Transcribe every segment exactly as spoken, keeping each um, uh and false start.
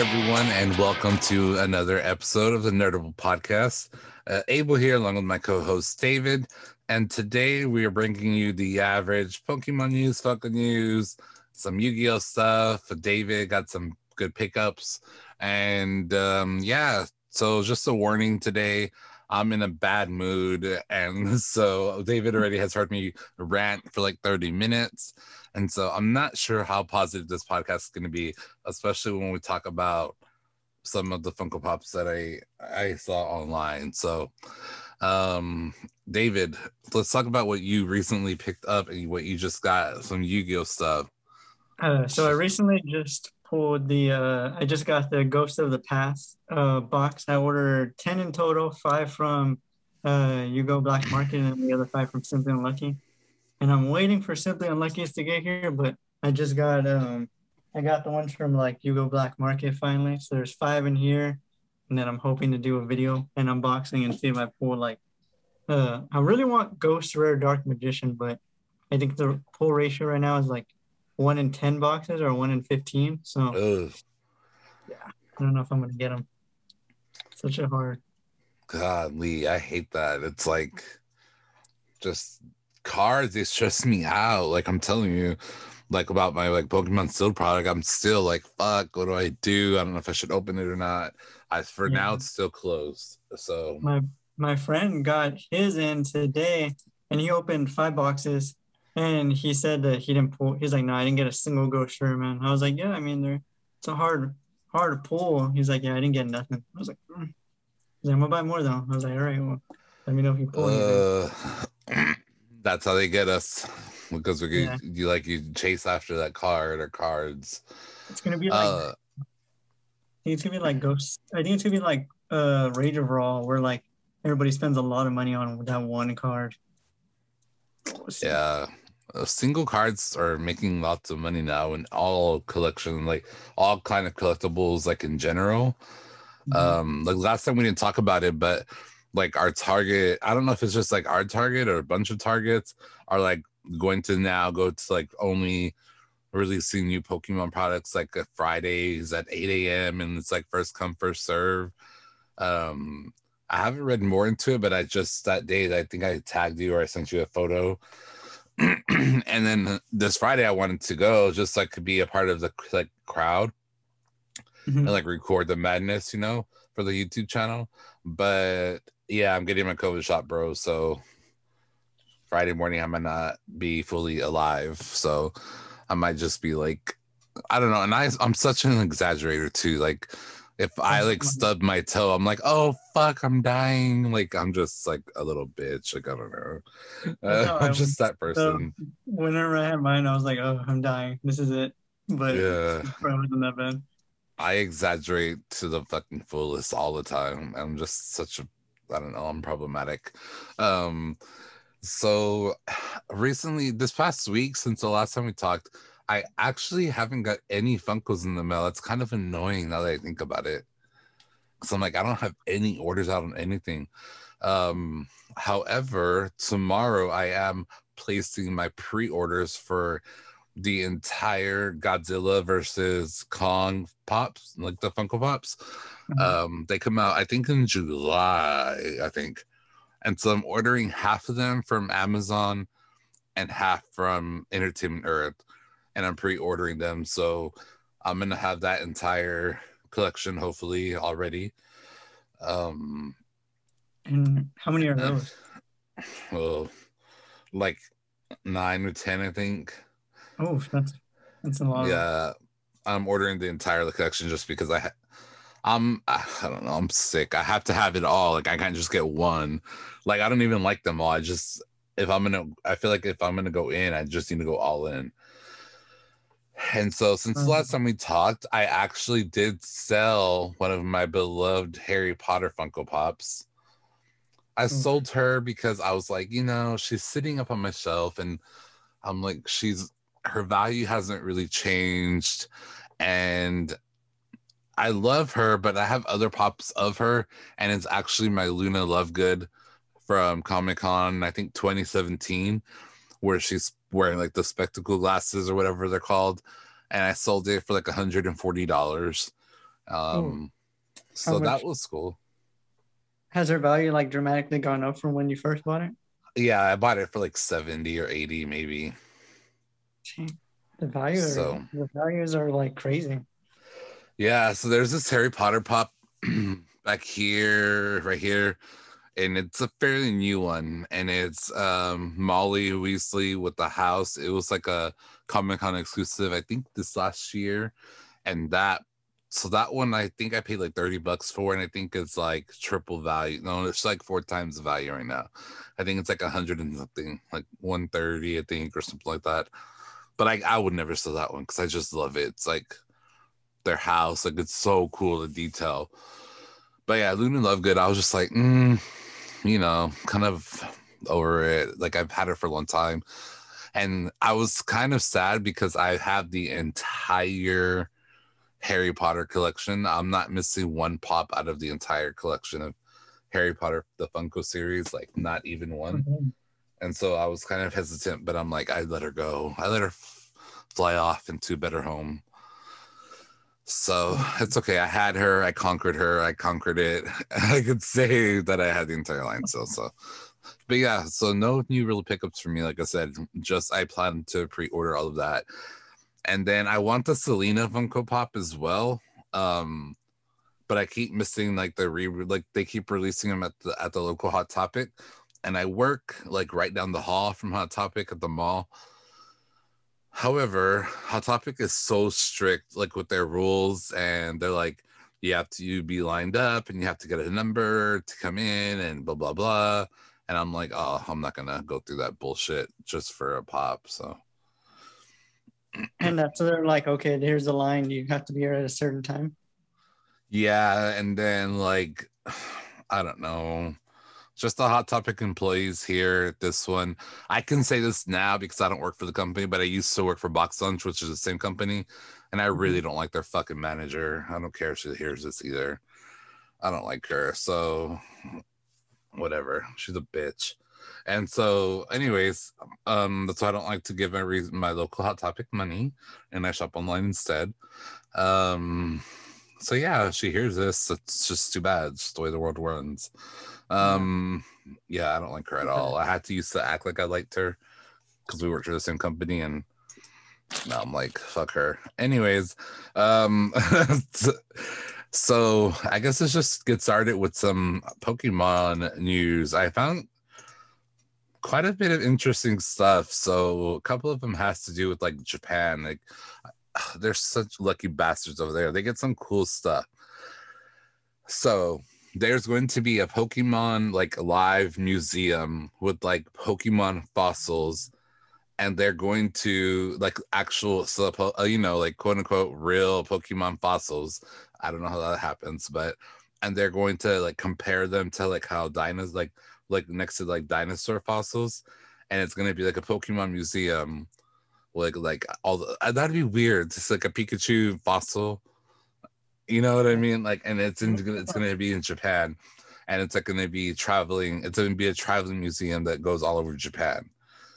everyone, and welcome to another episode of the Nerdable Podcast. Uh, Abel here, along with my co-host David, and today we are bringing you the average Pokemon news, Funko news, some Yu-Gi-Oh stuff. David got some good pickups, and um, yeah. So just a warning today. I'm in a bad mood, and so David already has heard me rant for like thirty minutes, and so I'm not sure how positive this podcast is going to be, especially when we talk about some of the Funko Pops that I I saw online. So, um, David, let's talk about what you recently picked up and what you just got, some Yu-Gi-Oh stuff. Uh, so I recently just pulled the, uh, I just got the Ghost of the Past uh, box. I ordered ten in total, five from uh, Yu-Gi-Oh! Black Market and the other five from Simply Unlucky. And I'm waiting for Simply Unlucky's to get here, but I just got, um, I got the ones from like Yu-Gi-Oh! Black Market finally. So there's five in here. And then I'm hoping to do a video and unboxing and see if I pull like, uh, I really want Ghost Rare Dark Magician, but I think the pull ratio right now is like one in ten boxes or one in fifteen. So Ugh. yeah, I don't know if I'm gonna get them. Such a hard. Godly, I hate that. It's like just cards. They stress me out. Like I'm telling you, like about my like Pokemon Steel product. I'm still like, fuck. What do I do? I don't know if I should open it or not. I for Yeah. now it's still closed. So My my friend got his in today, and he opened five boxes. And he said that he didn't pull. He's like, no, I didn't get a single Ghost Rare, man. I was like, yeah, I mean, they're it's a hard, hard pull. He's like, yeah, I didn't get nothing. I was like, mm. He's like, I'm gonna buy more though. I was like, all right, well, let me know if you pull anything. uh, that's how they get us because we Yeah. you like you chase after that card or cards. It's gonna be like, Uh, I think it's gonna be like Ghost. I think it's gonna be like uh Rage of Raw, where like everybody spends a lot of money on that one card. We'll see. yeah. Uh, single cards are making lots of money now in all collection, like all kind of collectibles, like in general. Mhm. Um, like last time we didn't talk about it, but like our Target, I don't know if it's just like our Target or a bunch of Targets are like going to now go to like only releasing new Pokemon products like uh, Fridays at eight a.m. and it's like first come, first serve. Um, I haven't read more into it, but I just that day I think I tagged you or I sent you a photo. And then this Friday I wanted to go just like to be a part of the like crowd Mhm. and like record the madness, you know, for the YouTube channel. But yeah, I'm getting my COVID shot, bro. So Friday morning I might not be fully alive. So I might just be like, I don't know. And I I'm such an exaggerator too. Like if I like stub my toe, I'm like, oh fuck, I'm dying. Like I'm just like a little bitch. Like I don't know. Uh, I'm just that person. So whenever I had mine, I was like, oh, I'm dying. This is it. But Yeah. it probably wasn't that bad. I exaggerate to the fucking fullest all the time. I'm just such a, I don't know, I'm problematic. Um, so recently, this past week, since the last time we talked, I actually haven't got any Funkos in the mail. It's kind of annoying now that I think about it. Because I'm like, I don't have any orders out on anything. Um, however, tomorrow I am placing my pre-orders for the entire Godzilla versus Kong pops, like the Funko Pops. Mhm. Um, they come out, I think, in July, I think. And so I'm ordering half of them from Amazon and half from Entertainment Earth. And I'm pre-ordering them. So I'm gonna have that entire collection hopefully already. Um And how many are those? well, like nine or ten, I think. Oh, that's that's a lot. Yeah, I'm ordering the entire collection just because I, ha- I'm, I don't know, I'm sick. I have to have it all. Like I can't just get one. Like I don't even like them all. I just, if I'm gonna, I feel like if I'm gonna go in, I just need to go all in. And so since the last time we talked, I actually did sell one of my beloved Harry Potter Funko Pops. I sold her because I was like, you know, she's sitting up on my shelf and I'm like, she's her value hasn't really changed. And I love her, but I have other pops of her, and it's actually my Luna Lovegood from Comic-Con, I think twenty seventeen, where she's wearing like the spectacle glasses or whatever they're called. And I sold it for like one hundred forty dollars. Ooh, Um, how so that much was cool. has their value like dramatically gone up from when you first bought it? Yeah, I bought it for like seventy or eighty maybe. Gee, the value are, So the values are like crazy. yeah, so there's this Harry Potter pop back here, right here, and it's a fairly new one, and it's um Molly Weasley with the house. It was like a Comic Con exclusive, I think this last year, and that so that one I think I paid like thirty bucks for, and I think it's like triple value. No, it's like four times the value right now. I think it's like a hundred and something, like one thirty, I think, or something like that. But I I would never sell that one because I just love it. It's like their house, like it's so cool, the detail. But yeah, Luna Lovegood, I was just like, mm, you know, kind of over it. Like I've had her for a long time. And I was kind of sad because I have the entire Harry Potter collection. I'm not missing one pop out of the entire collection of Harry Potter, the Funko series, like not even one. Mhm. And so I was kind of hesitant, but I'm like, I let her go. I let her f- fly off into a better home. So it's okay. I had her. I conquered her. I conquered it. I could say that I had the entire line still. So, but yeah. So no new real pickups for me. Like I said, just I plan to pre-order all of that, and then I want the Selena Funko Pop as well. Um, but I keep missing like the re like they keep releasing them at the at the local Hot Topic, and I work like right down the hall from Hot Topic at the mall. However, Hot Topic is so strict, like with their rules, and they're like, you have to be lined up and you have to get a number to come in and blah blah blah. And I'm like, oh, I'm not gonna go through that bullshit just for a pop. So And that's so they're like, okay, here's the line. You have to be here at a certain time. yeah, and then like I don't know. Just the Hot Topic employees here at this one. I can say this now because I don't work for the company, but I used to work for Box Lunch, which is the same company, and I really don't like their fucking manager. I don't care if she hears this either. I don't like her. So whatever. She's a bitch. And so, anyways, um, that's why I don't like to give my reason my local Hot Topic money, and I shop online instead. Um, so yeah, if she hears this, it's just too bad. It's just the way the world runs. Um, yeah, I don't like her at all. I had to used to act like I liked her because we worked for the same company, and now I'm like, fuck her. Anyways, um, so I guess let's just get started with some Pokemon news. I found quite a bit of interesting stuff. So a couple of them has to do with like Japan. Like they're such lucky bastards over there. They get some cool stuff. So there's going to be a Pokemon like live museum with like Pokemon fossils, and they're going to like actual, uh, you know, like quote unquote real Pokemon fossils. I don't know how that happens, but and they're going to like compare them to like how dinos like like next to like dinosaur fossils, and it's going to be like a Pokemon museum, like like all the, uh, that'd be weird. It's like a Pikachu fossil. You know what I mean? Like, and it's in, it's going to be in Japan, and it's like going to be traveling. It's going to be a traveling museum that goes all over Japan.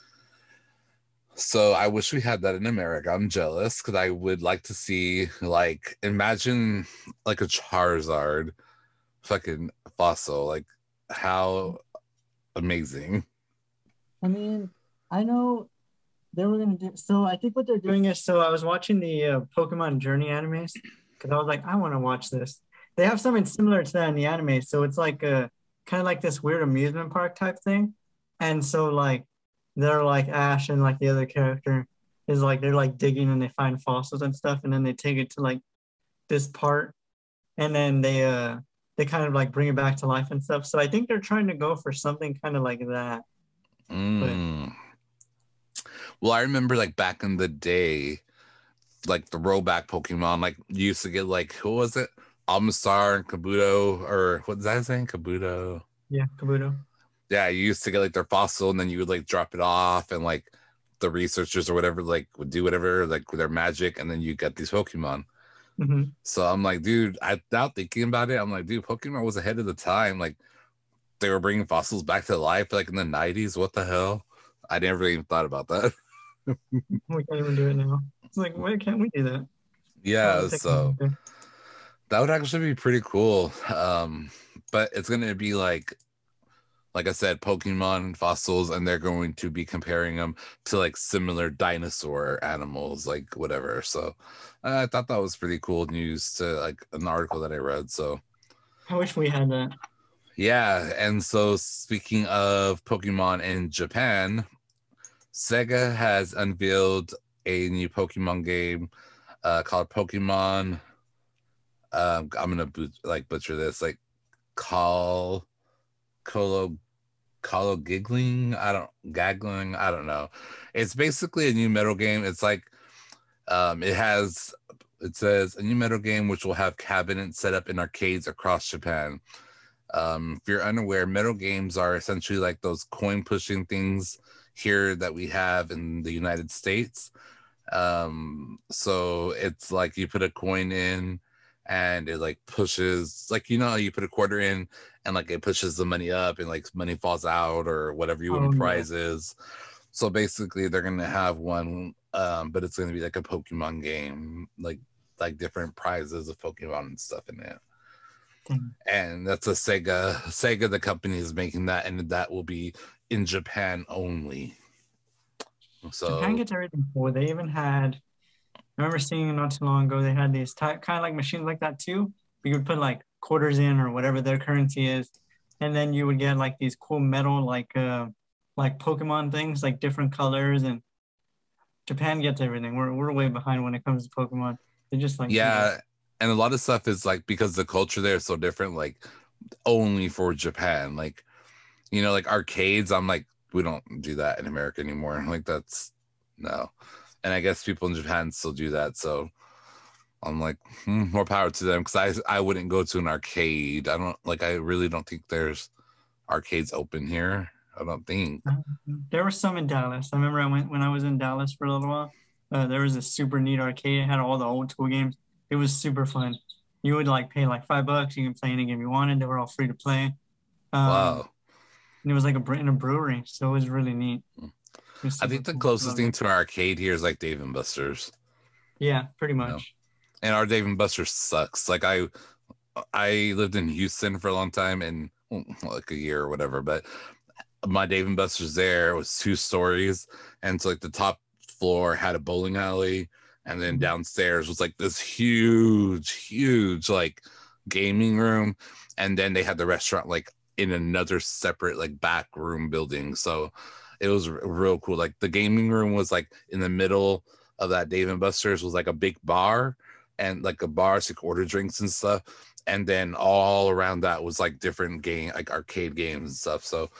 So I wish we had that in America. I'm jealous because I would like to see, like, imagine like a Charizard fucking fossil. Like, how amazing. I mean, I know they were gonna do. So I think what they're doing is, so I was watching the uh, Pokemon Journey animes because I was like, I want to watch this. They have something similar to that in the anime. So it's like a kind of like this weird amusement park type thing. And so like they're like Ash and like the other character is like they're like digging and they find fossils and stuff, and then they take it to like this part, and then they uh they kind of like bring it back to life and stuff. So I think they're trying to go for something kind of like that. But Mm. Well, I remember like back in the day, like the rollback Pokemon, like you used to get like who was it? Almastar and Kabuto, or what's that saying? Kabuto. yeah, Kabuto. Yeah, you used to get like their fossil, and then you would like drop it off, and like the researchers or whatever like would do whatever like with their magic, and then you get these Pokemon. Mm-hmm. So I'm like, dude, I now thinking about it, I'm like, dude, Pokemon was ahead of the time. Like they were bringing fossils back to life like in the nineties. What the hell? I never even thought about that. We can't even do it now. It's like, why can't we do that? All Yeah, the so technology. That would actually be pretty cool. Um, but it's gonna be like like I said, Pokemon fossils, and they're going to be comparing them to like similar dinosaur animals, like whatever. So uh, I thought that was pretty cool news to like an article that I read. So I wish we had that. yeah, and so speaking of Pokemon in Japan, Sega has unveiled a new Pokemon game uh, called Pokemon. Um, I'm gonna boot, like butcher this, like call Colo Colo Giggling. I don't Gaggling. I don't know. It's basically a new metal game. It's like um, it has. It says a new metal game which will have cabinets set up in arcades across Japan. Um, if you're unaware, metal games are essentially like those coin pushing things here that we have in the United States. Um, so it's like you put a coin in and it like pushes, like, you know, you put a quarter in and like it pushes the money up and like money falls out or whatever you win Oh, yeah. prizes. So basically they're gonna have one, um, but it's gonna be like a Pokemon game, like like different prizes of Pokemon and stuff in it. Dang. And that's a Sega. Sega, the company, is making that, and that will be in Japan only. So Japan gets everything cool. They even had, I remember seeing not too long ago, they had these type, kind of like machines like that too. You would put like quarters in or whatever their currency is, and then you would get like these cool metal like uh like Pokemon things, like different colors. And Japan gets everything. We're we're way behind when it comes to Pokemon. They just like yeah, and a lot of stuff is like, because the culture there is so different, like only for Japan. Like, you know, like arcades, I'm like, we don't do that in America anymore. Like, that's no. And I guess people in Japan still do that. So I'm like, hmm, more power to them, because I I wouldn't go to an arcade. I don't like. I really don't think there's arcades open here. I don't think. There were some in Dallas. I remember I went when I was in Dallas for a little while. Uh, there was a super neat arcade. It had all the old school games. It was super fun. You would like pay like five bucks. You can play any game you wanted. They were all free to play. Um, Wow. and it was like a in a brewery, so it was really neat. Was I think the cool. closest thing to an arcade here is like Dave and Buster's. Yeah, pretty You much. know? And our Dave and Buster's sucks. Like I, I lived in Houston for a long time, and well, like a year or whatever. But my Dave and Buster's there was two stories, and so like the top floor had a bowling alley, and then downstairs was like this huge, huge like gaming room, and then they had the restaurant like in another separate like back room building. So it was r- real cool. Like the gaming room was like in the middle of that Dave and Buster's was like a big bar and like a bar so you could order drinks and stuff. And then all around that was like different game, like arcade games and stuff. So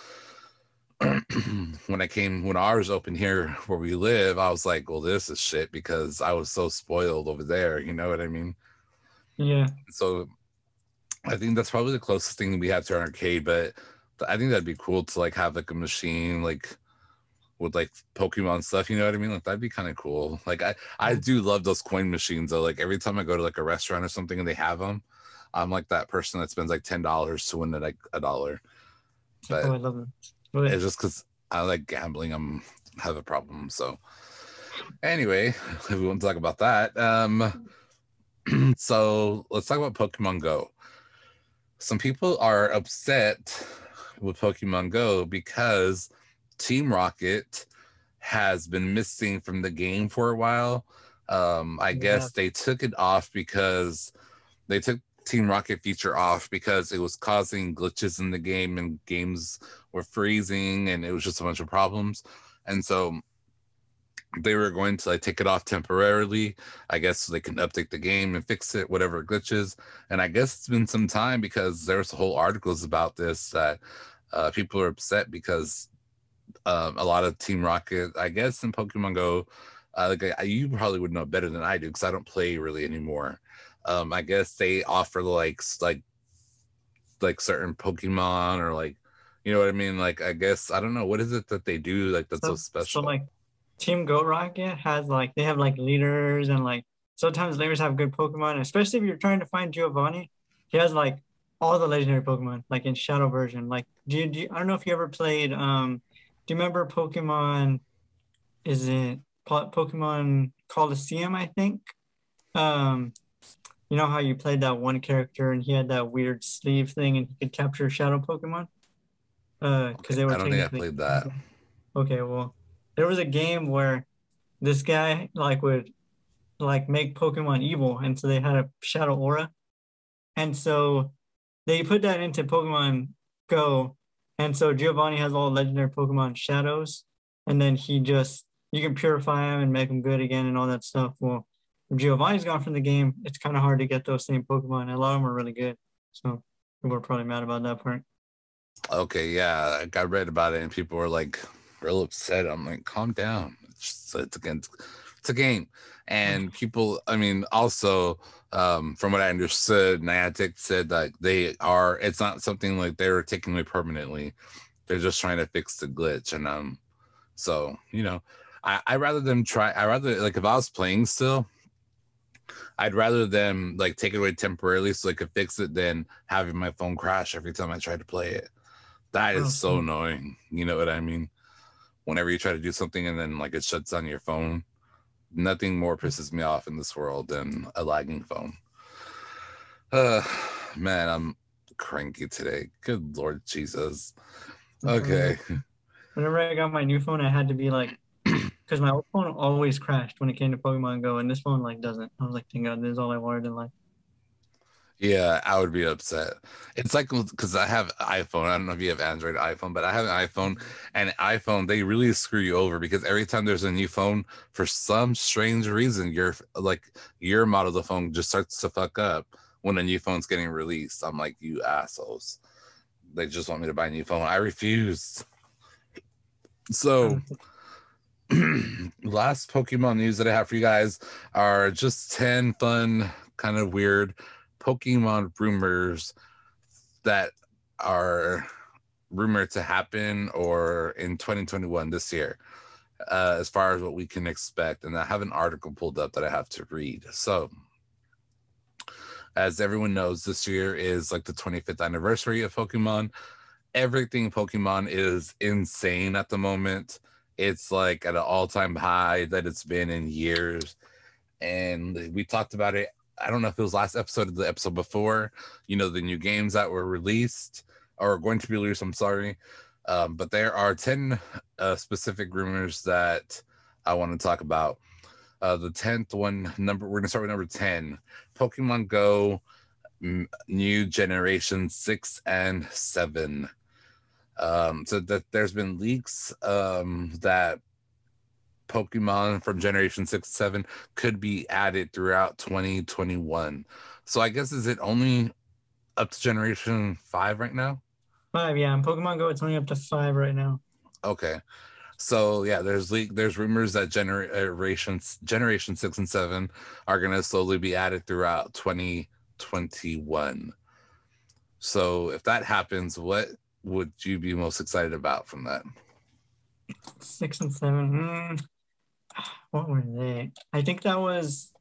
when I came, when ours opened here where we live, I was like, well, this is shit, because I was so spoiled over there. You know what I mean? Yeah. So I think that's probably the closest thing we have to an arcade, but I think that'd be cool to like have like a machine like with like Pokemon stuff, you know what I mean? Like that'd be kind of cool. Like I, I do love those coin machines though. Like every time I go to like a restaurant or something and they have them, I'm like that person that spends like ten dollars to win like a dollar. But Oh, I love them. But it's just because I like gambling. I'm have a problem. So anyway, if we want to talk about that, um, so let's talk about Pokemon Go. Some people are upset with Pokemon Go because Team Rocket has been missing from the game for a while. Um, I Yeah. guess they took it off because they took Team Rocket feature off because it was causing glitches in the game and games were freezing and it was just a bunch of problems. And so they were going to like take it off temporarily, I guess, so they can update the game and fix it, whatever glitches. And I guess it's been some time because there's whole articles about this that uh, people are upset because um, a lot of Team Rocket, I guess, in Pokemon Go, uh, like I, you probably would know better than I do because I don't play really anymore. Um, I guess they offer like like like certain Pokemon or like, you know what I mean? Like I guess I don't know, what is it that they do like that's so, so, special? so like Team Go Rocket has like they have like leaders, and like sometimes leaders have good Pokemon, especially if you're trying to find Giovanni. He has like all the legendary Pokemon, like in Shadow version. Like do you, do you, I don't know if you ever played um do you remember Pokemon, is it Po- Pokemon Coliseum, I think? Um you know how you played that one character and he had that weird sleeve thing and he could capture shadow Pokemon? Uh, because Okay, they were I don't think I technically played that. okay. Well, there was a game where this guy like would like make Pokemon evil, and so they had a shadow aura, and so they put that into Pokemon Go, and so Giovanni has all legendary Pokemon shadows, and then he just you can purify him and make him good again and all that stuff. Well, if Giovanni's gone from the game, it's kind of hard to get those same Pokemon. A lot of them are really good, so people are probably mad about that part. Okay, yeah, like, I read about it and people were like real upset. I'm like, calm down. It's just, it's against it's a game. And people, I mean, also um from what I understood, Niantic said that they are it's not something like they were taking away permanently. They're just trying to fix the glitch. And um so, you know, I, I rather them try I rather like if I was playing still, I'd rather them like take it away temporarily so I could fix it than having my phone crash every time I try to play it. That is Oh, so so annoying. You know what I mean? Whenever you try to do something and then like it shuts down your phone, nothing more pisses me off in this world than a lagging phone. Uh, man, I'm cranky today. Good Lord Jesus. Okay. whenever I got my new phone, I had to be like, because my old phone always crashed when it came to Pokemon Go, and this phone like doesn't. I was like, thank God, this is all I wanted in life. Yeah, I would be upset. It's like because I have iPhone. I don't know if you have Android or iPhone, but I have an iPhone, and iPhone they really screw you over because every time there's a new phone, for some strange reason, your like your model of the phone just starts to fuck up when a new phone's getting released. I'm like, you assholes. They just want me to buy a new phone. I refused. So last Pokemon news that I have for you guys are just ten fun, kind of weird Pokemon rumors that are rumored to happen or in twenty twenty-one this year, uh, as far as what we can expect. And I have an article pulled up that I have to read. So, as everyone knows, this year is like the twenty-fifth anniversary of Pokemon. Everything Pokemon is insane at the moment. It's like at an all-time high that it's been in years. And we talked about it. I don't know if it was last episode or the episode before, you know, the new games that were released or going to be released. I'm sorry. Um, but there are ten uh, specific rumors that I want to talk about. Uh, the tenth one, number, we're going to start with number ten Pokemon Go, m- new generation six and seven. Um, so that there's been leaks um, that Pokemon from Generation six seven could be added throughout twenty twenty-one. So I guess is it only up to Generation five right now? Five, yeah. In Pokemon Go, it's only up to five right now. Okay. So yeah, there's leak there's rumors that generations Generation six and seven are gonna slowly be added throughout twenty twenty-one. So if that happens, what would you be most excited about from that? Six and seven. Mm, what were they? I think that was.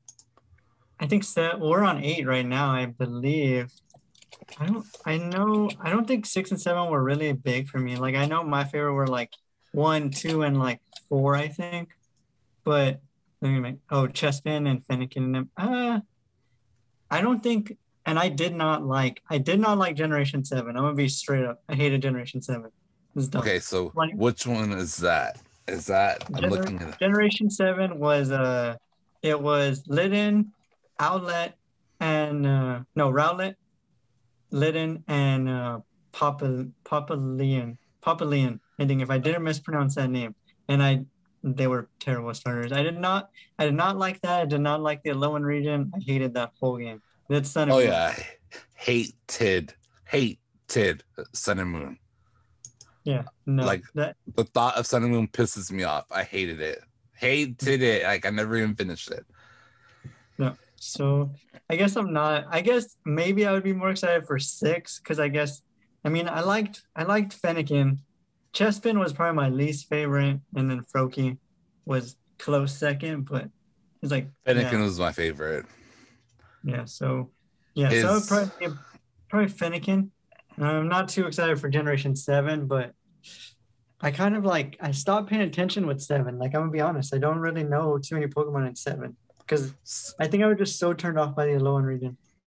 I think set. We're on eight right now, I believe. I don't. I know. I don't think six and seven were really big for me. Like I know my favorite were like one, two, and like four. I think, but let me make. Oh, Chespin and Fennekin and them. Uh, I don't think. And I did not like. I did not like Generation Seven. I'm gonna be straight up. I hated Generation Seven. It's dumb. Okay, so Like which one is that? Is that I'm Gener- looking at it. Generation Seven was uh, it was Litten, Outlet, and uh, no Rowlet, Litten, and uh, Papa Papalian. Papalian. I think if I didn't mispronounce that name, and I they were terrible starters. I did not I did not like that. I did not like the Alolan region. I hated that whole game. That's Sun and Oh Moon. yeah, I hated hated Sun and Moon. Yeah, no. Like that the thought of Sun and Moon pisses me off. I hated it. Hated it. Like I never even finished it. no. So I guess I'm not. I guess maybe I would be more excited for six because I guess I mean I liked I liked Fennekin. Chespin was probably my least favorite, and then Froakie was close second, but it's like Fennekin yeah, was my favorite. yeah. So yeah, so I would His probably probably Fennekin. I'm not too excited for Generation Seven, but I kind of like I stopped paying attention with seven. Like I'm gonna be honest, I don't really know too many Pokemon in seven. because I think I was just so turned off by the Alolan region.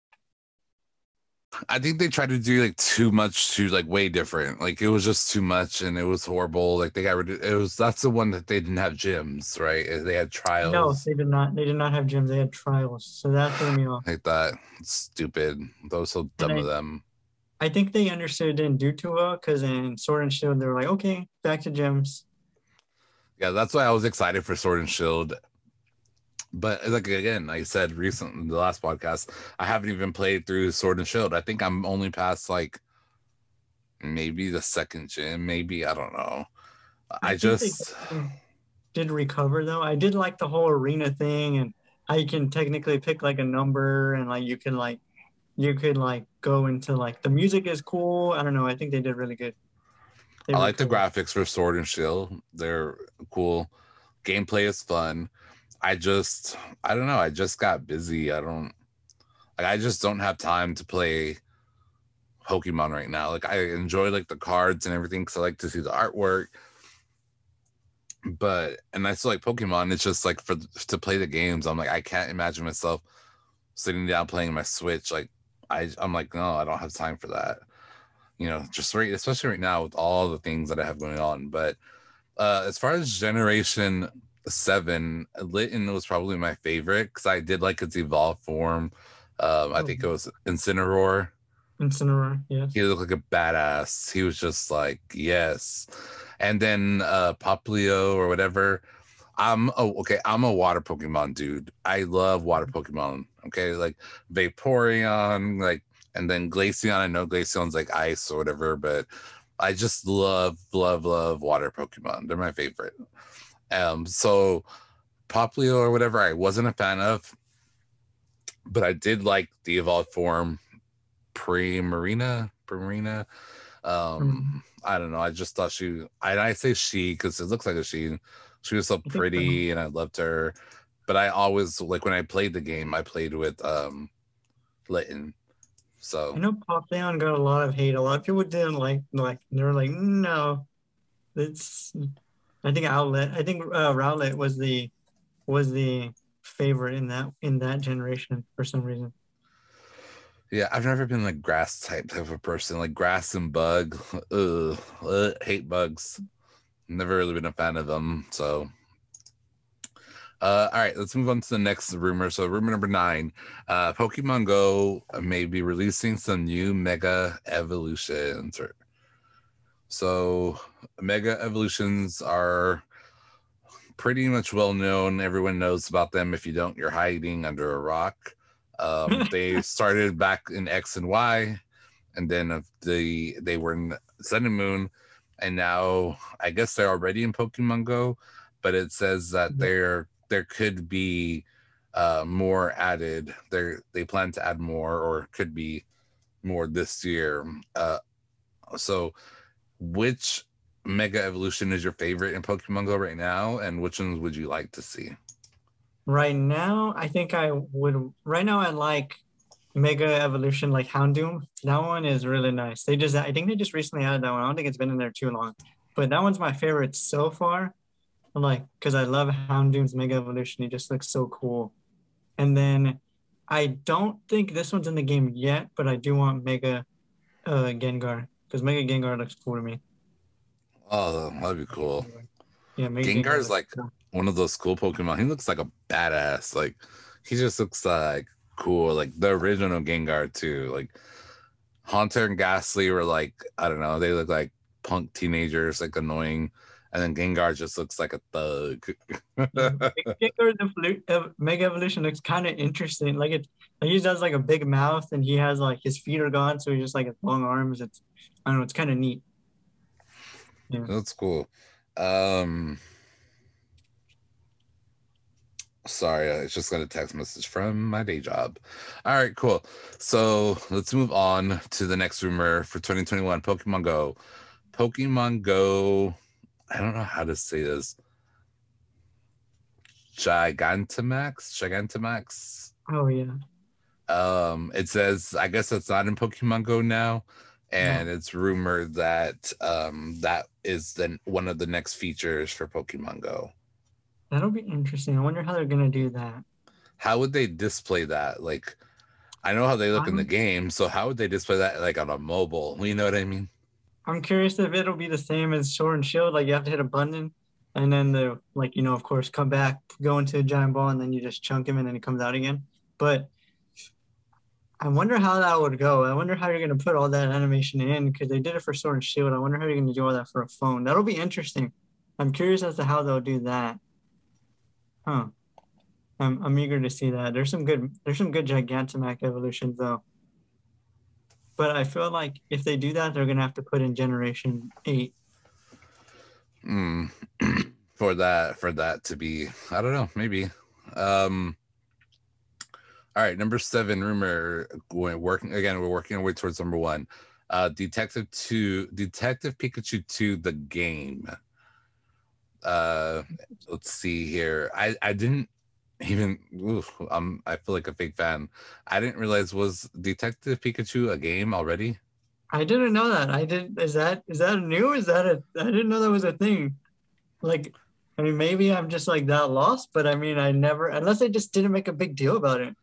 I think they tried to do like too much, too like way different. Like it was just too much, and it was horrible. Like they got rid of it. Was that's the one that they didn't have gyms, right? They had trials. No, they did not. They did not have gyms. They had trials, so that threw me off. Like that, stupid. That was so dumb I, of them. I think they understood it didn't do too well because in Sword and Shield they were like, okay, back to gyms. Yeah, that's why I was excited for Sword and Shield. But like again, I said recently in the last podcast, I haven't even played through Sword and Shield. I think I'm only past like maybe the second gym, maybe I don't know. I, I just did recover though. I did like the whole arena thing, and how you can technically pick like a number, and like you can like you could like go into like the music is cool. I don't know. I think they did really good. They I like recovered. The graphics for Sword and Shield. They're cool. Gameplay is fun. I just, I don't know. I just got busy. I don't, like, I just don't have time to play Pokemon right now. Like, I enjoy like the cards and everything because I like to see the artwork. But, and I still like Pokemon. It's just like for to play the games, I'm like, I can't imagine myself sitting down playing my Switch. Like, I, I'm like, no, I don't have time for that. You know, just right, especially right now with all the things that I have going on. But uh, as far as Generation seven, Litten was probably my favorite because I did like its evolved form. Um, I oh. think it was Incineroar. Incineroar, yeah. He looked like a badass. He was just like, yes. And then uh, Popplio or whatever. I'm oh okay. I'm a water Pokemon dude. I love water Pokemon. Okay, like Vaporeon, like, and then Glaceon. I know Glaceon's like ice or whatever, but I just love, love, love water Pokemon. They're my favorite. Um, so Popplio or whatever, I wasn't a fan of, but I did like the evolved form Primarina. Primarina. Um, mm. I don't know. I just thought she. I, I say she because it looks like a she. She was so pretty, and I loved her. But I always like when I played the game, I played with um, Litten. So I know Popplio got a lot of hate. A lot of people didn't like. Like they were like, no, it's. I think Outlet. I think uh, Rowlet was the was the favorite in that in that generation for some reason. Yeah, I've never been like grass type type of person. Like grass and bug. Ugh, ugh, hate bugs. Never really been a fan of them. So, uh, all right, let's move on to the next rumor. So, rumor number nine: uh, Pokemon Go may be releasing some new Mega Evolutions. Or, so, Mega Evolutions are pretty much well known. Everyone knows about them. If you don't, you're hiding under a rock. Um, they started back in X and Y, and then the they were in Sun and Moon, and now I guess they're already in Pokemon Go. But it says that mm-hmm. there there could be uh, more added. They they plan to add more, or could be more this year. Uh, so, which Mega Evolution is your favorite in Pokemon Go right now, and which ones would you like to see? Right now, I think I would. Right now, I like Mega Evolution, like Houndoom. That one is really nice. They just, I think they just recently added that one. I don't think it's been in there too long, but that one's my favorite so far. I'm like, because I love Houndoom's Mega Evolution. He just looks so cool. And then I don't think this one's in the game yet, but I do want Mega uh, Gengar because Mega Gengar looks cool to me. Oh, that'd be cool. Yeah, Mega Gengar Gengar is like cool. One of those cool Pokemon. He looks like a badass. Like he just looks like cool. Like the original Gengar too. Like Haunter and Ghastly were like, I don't know, they look like punk teenagers, like annoying. And then Gengar just looks like a thug. Yeah, Gengar, the uh, Mega Evolution looks kind of interesting. Like it, like he has like a big mouth, and he has like his feet are gone, so he just like has long arms. It's, I don't know, it's kind of neat. Yeah, that's cool. Um. Sorry, I just got a text message from my day job. All right, cool. So let's move on to the next rumor for twenty twenty-one, Pokemon Go. Pokemon Go, I don't know how to say this. Gigantamax? Gigantamax? Oh, yeah. Um, it says, I guess it's not in Pokemon Go now. And no. It's rumored that um, that is then one of the next features for Pokemon Go. That'll be interesting. I wonder how they're gonna do that. how would they display that? Like, I know how they look in the I'm, game, so how would they display that like on a mobile? You know what I mean? I'm curious if it'll be the same as Sword and Shield. Like you have to hit a button, and then the like you know of course come back, go into a giant ball, and then you just chunk him, and then he comes out again. But I wonder how that would go. I wonder how you're gonna put all that animation in because they did it for Sword and Shield. I wonder how you're gonna do all that for a phone. That'll be interesting. I'm curious as to how they'll do that. Huh. I'm I'm eager to see that. There's some good there's some good Gigantamax evolutions though. But I feel like if they do that, they're gonna have to put in Generation Eight. Mm. for that for that to be, I don't know, maybe. Um all right, number seven rumor, we're working again, we're working our way towards number one. Uh Detective two, Detective Pikachu two, the game. Uh let's see here. I I didn't even oof, I'm I feel like a fake fan. I didn't realize, was Detective Pikachu a game already? I didn't know that. I did. Is that is that new? Is that a? I didn't know that was a thing. Like, I mean, maybe I'm just like that lost. But I mean, I never unless they just didn't make a big deal about it.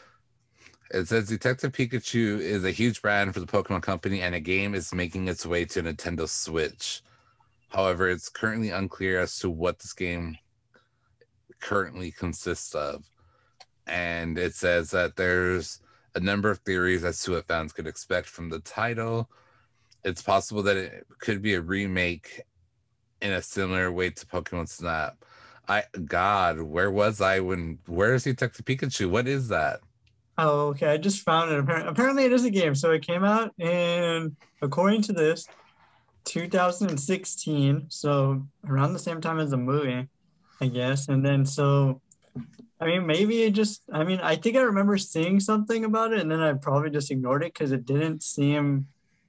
It says Detective Pikachu is a huge brand for the Pokemon Company, and a game is making its way to Nintendo Switch. However, it's currently unclear as to what this game currently consists of. And it says that there's a number of theories as to what fans could expect from the title. It's possible that it could be a remake in a similar way to Pokemon Snap. I God, where was I when? Where is Detective Pikachu? What is that? Oh, okay. I just found it. Appar- Apparently, it is a game. So it came out in, according to this, two thousand sixteen. So around the same time as the movie, I guess. And then so, I mean, maybe it just. I mean, I think I remember seeing something about it, and then I probably just ignored it because it didn't seem.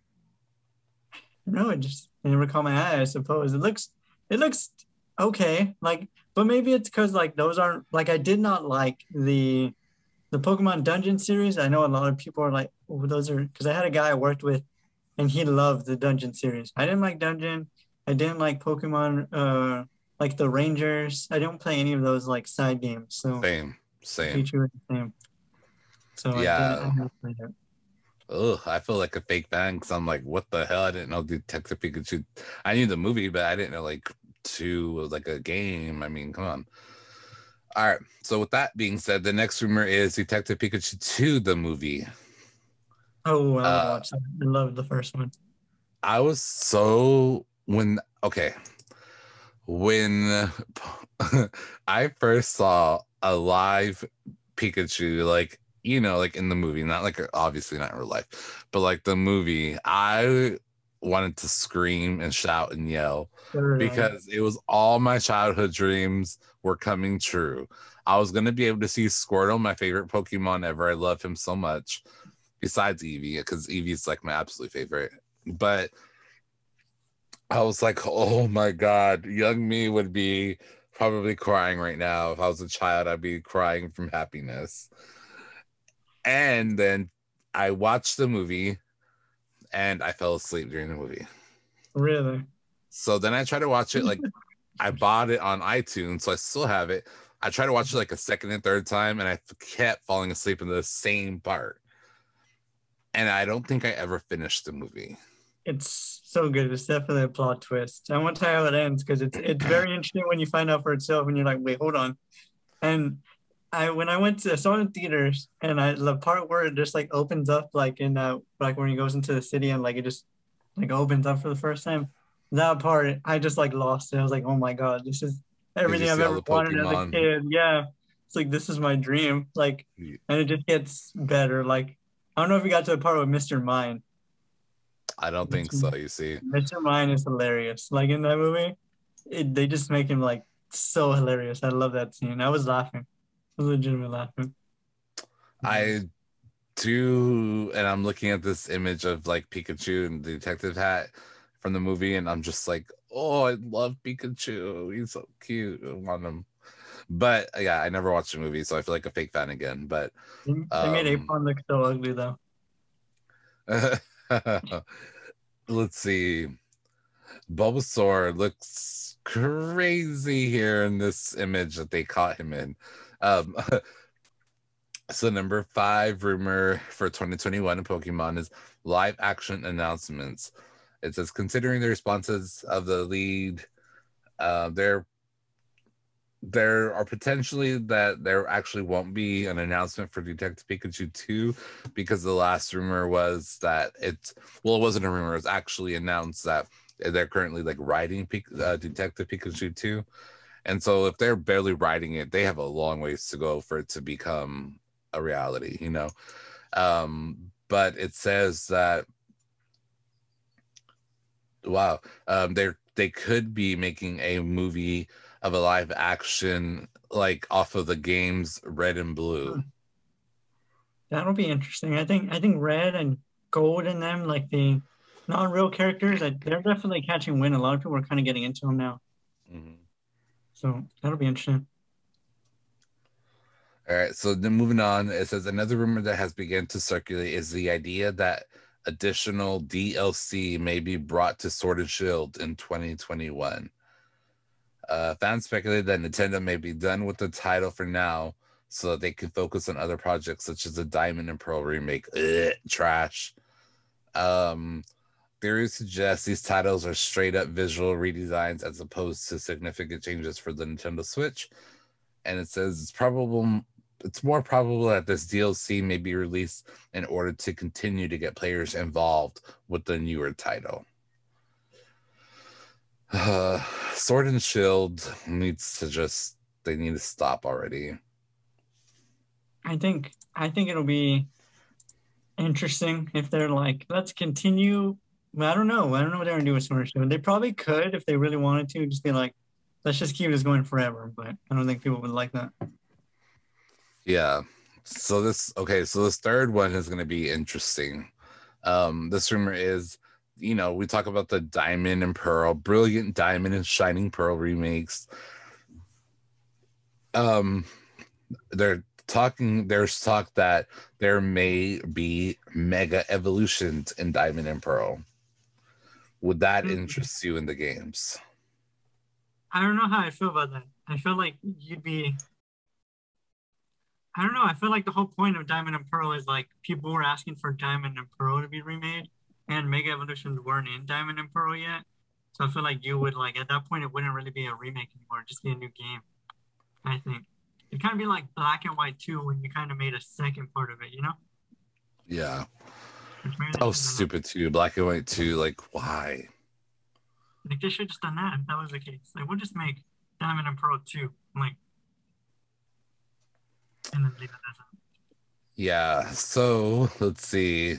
No, it just it never caught my eye. I suppose it looks. It looks okay. Like, but maybe it's because like those aren't like I did not like the the Pokemon Dungeon series. I know a lot of people are like, oh, those are because I had a guy I worked with and he loved the Dungeon series. I didn't like Dungeon. I didn't like Pokemon uh like the Rangers. I don't play any of those like side games. So Same, same. Pikachu is the same. So I didn't I Yeah. haven't played it. Ugh, I feel like a fake fan because I'm like, what the hell? I didn't know Detective Pikachu. I knew the movie, but I didn't know like two was like a game. I mean, come on. All right. So with that being said, the next rumor is Detective Pikachu two, the movie. Oh, I would Uh, watch that. I love the first one. I was so when okay when I first saw a live Pikachu, like you know, like in the movie, not like obviously not in real life, but like the movie, I wanted to scream and shout and yell Third eye. because it was all my childhood dreams were coming true. I was gonna be able to see Squirtle, my favorite Pokemon ever. I love him so much. Besides Eevee, because Eevee's like my absolute favorite. But I was like, oh my God, young me would be probably crying right now. If I was a child, I'd be crying from happiness. And then I watched the movie and I fell asleep during the movie. Really? So then I tried to watch it. Like, I bought it on iTunes, so I still have it. I tried to watch it like a second and third time, and I kept falling asleep in the same part. And I don't think I ever finished the movie. It's so good. It's definitely a plot twist. I won't tell you how it ends because it's it's very interesting when you find out for itself and you're like, wait, hold on. And I when I went to I saw it in theaters and I the part where it just like opens up like in uh like when he goes into the city and like it just like opens up for the first time. That part I just like lost it. I was like, oh my God, this is Did you everything I've see all ever the wanted as a Pokemon? kid. Yeah. It's like this is my dream. Like and it just gets better. Like I don't know if you got to the part with Mister Mime. I don't think so, you see. Mister Mime is hilarious. Like in that movie, it, they just make him like so hilarious. I love that scene. I was laughing. I was legitimately laughing. I do, and I'm looking at this image of like Pikachu and the detective hat from the movie, and I'm just like, oh, I love Pikachu. He's so cute. I want him. But yeah, I never watched the movie, so I feel like a fake fan again. But They, they made um Apon look so ugly though. let's see. Bulbasaur looks crazy here in this image that they caught him in. Um So number five rumor for twenty twenty-one in Pokemon is live action announcements. It says considering the responses of the lead, uh, there there are potentially that there actually won't be an announcement for Detective Pikachu two, because the last rumor was that it's well, it wasn't a rumor, it was actually announced that they're currently like writing uh, Detective Pikachu two. And so if they're barely writing it, they have a long ways to go for it to become a reality, you know. Um, but it says that wow, um, they're they could be making a movie of a live action like off of the games Red and Blue. That'll be interesting. I think I think Red and Gold and them, like the non-real characters, they're definitely catching wind. A lot of people are kind of getting into them now. Mm-hmm. So that'll be interesting. All right, so then moving on, it says another rumor that has begun to circulate is the idea that additional D L C may be brought to Sword and Shield in twenty twenty-one. Uh, fans speculate that Nintendo may be done with the title for now so that they can focus on other projects such as the Diamond and Pearl remake. Ugh, trash. Um, theories suggest these titles are straight up visual redesigns as opposed to significant changes for the Nintendo Switch. And it says it's probable it's more probable that this D L C may be released in order to continue to get players involved with the newer title. Uh, Sword and Shield needs to just they need to stop already. I think I think it'll be interesting if they're like, let's continue. I don't know. I don't know what they're gonna do with Sword and Shield. They probably could if they really wanted to, just be like, let's just keep this going forever. But I don't think people would like that. Yeah. So this okay, so this third one is gonna be interesting. Um, this rumor is, you know, we talk about the Diamond and Pearl, brilliant Diamond and Shining Pearl remakes. Um, they're talking, there's talk that there may be mega evolutions in Diamond and Pearl. Would that mm-hmm. interest you in the games? I don't know how I feel about that. I feel like you'd be, I don't know. I feel like the whole point of Diamond and Pearl is like people were asking for Diamond and Pearl to be remade, and Mega Evolutions weren't in Diamond and Pearl yet. So I feel like you would like, at that point, it wouldn't really be a remake anymore. It'd just be a new game, I think. It'd kind of be like Black and White two when you kind of made a second part of it, you know? Yeah. That was stupid too. Black and White two, like, why? Like, they should have just done that if that was the case. Like, we'll just make Diamond and Pearl two. Like, and then leave it as that. Yeah, so let's see.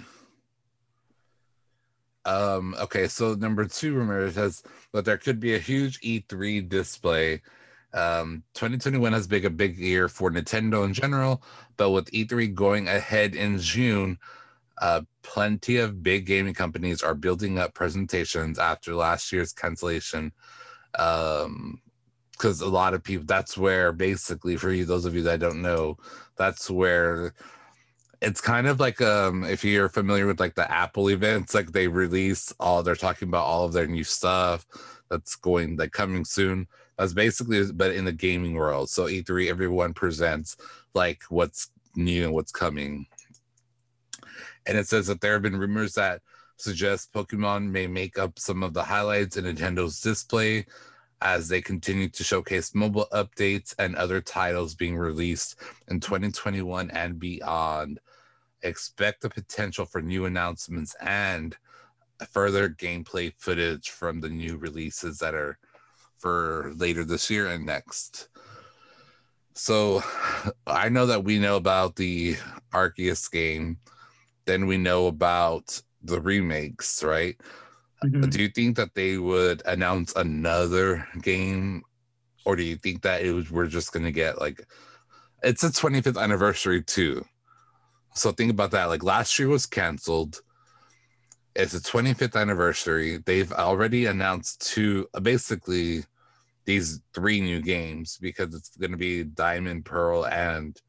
Um, okay, so number two rumor says that there could be a huge E three display. Um, twenty twenty-one has been a big year for Nintendo in general, but with E three going ahead in June, uh, plenty of big gaming companies are building up presentations after last year's cancellation. Um, because a lot of people, that's where basically, for you, those of you that don't know, that's where it's kind of like, um, if you're familiar with like the Apple events, like they release all, they're talking about all of their new stuff that's going, like coming soon. That's basically, but in the gaming world. So E three, everyone presents like what's new and what's coming. And it says that there have been rumors that suggest Pokemon may make up some of the highlights in Nintendo's display as they continue to showcase mobile updates and other titles being released in twenty twenty-one and beyond. Expect the potential for new announcements and further gameplay footage from the new releases that are for later this year and next. So I know that we know about the Arceus game, then we know about the remakes, right? Mm-hmm. Do you think that they would announce another game, or do you think that it was, we're just going to get like, it's a twenty-fifth anniversary too. So think about that. Like last year was canceled. It's a twenty-fifth anniversary. They've already announced two, basically these three new games, because it's going to be Diamond, Pearl, and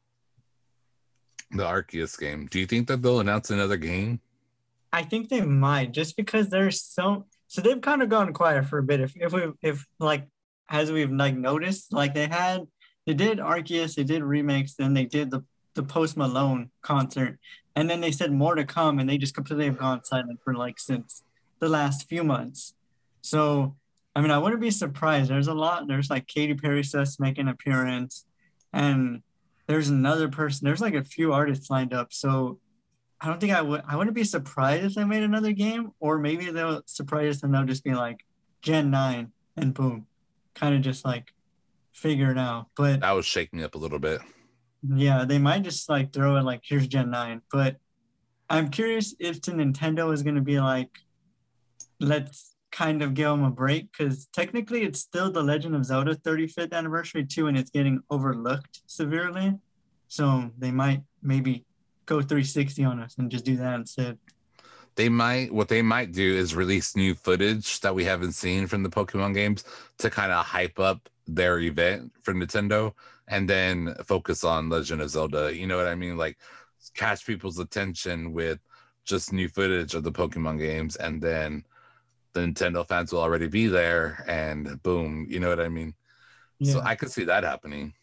the Arceus game. Do you think that they'll announce another game? I think they might, just because there's so so they've kind of gone quiet for a bit. If if we if like as we've like noticed, like they had they did Arceus, they did remakes, then they did the the Post Malone concert, and then they said more to come, and they just completely have gone silent for like since the last few months. So, I mean, I wouldn't be surprised. There's a lot. There's like Katy Perry stuff making an appearance, and there's another person. There's like a few artists lined up. So I don't think I would. I wouldn't be surprised if they made another game, or maybe they'll surprise us and they'll just be like Gen nine and boom, kind of just like figure it out. But That was shaking me up a little bit. yeah, they might just like throw it like here's Gen nine. But I'm curious if to Nintendo is going to be like, let's kind of give them a break because technically it's still the Legend of Zelda thirty-fifth anniversary too, and it's getting overlooked severely. So they might maybe go three sixty on us and just do that instead. They might, what they might do is release new footage that we haven't seen from the Pokemon games to kind of hype up their event for Nintendo, and then focus on Legend of Zelda. You know what I mean? Like catch people's attention with just new footage of the Pokemon games, and then the Nintendo fans will already be there, and boom, you know what I mean? Yeah. So I could see that happening.